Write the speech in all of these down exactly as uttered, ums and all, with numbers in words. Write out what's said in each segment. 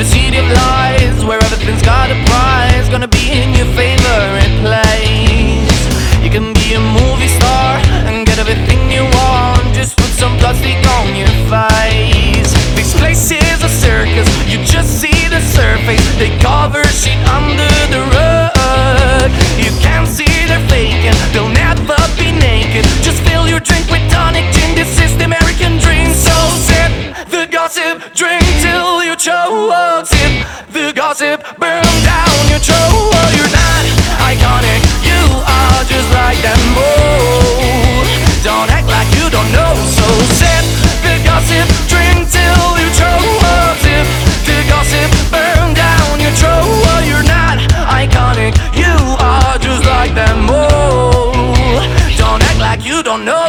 city of lies, where everything's got a prize, gonna be in your favorite place. You can be a movie star and get everything you want, just put some plastic on your face. This place is a circus, you just see the surface. They cover shit under the rug. You can't see they're faking, they'll never be naked. Just fill your drink with tonic gin, this is the American dream. So sip the gossip, drink till you choke. Sip the gossip, burn down your throat. You're not iconic, you are just like them. Oh, don't act like you don't know. So sip the gossip, drink till you choke. Sip the gossip, burn down your throat. You're not iconic, you are just like them. Oh, don't act like you don't know.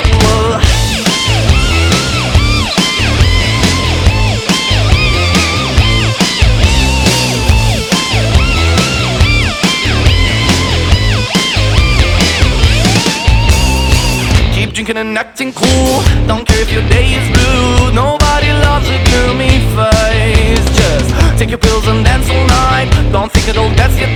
Drinking and acting cool, don't care if your day is blue. Nobody loves a gloomy face. Just take your pills and dance all night. Don't think it'll, that's your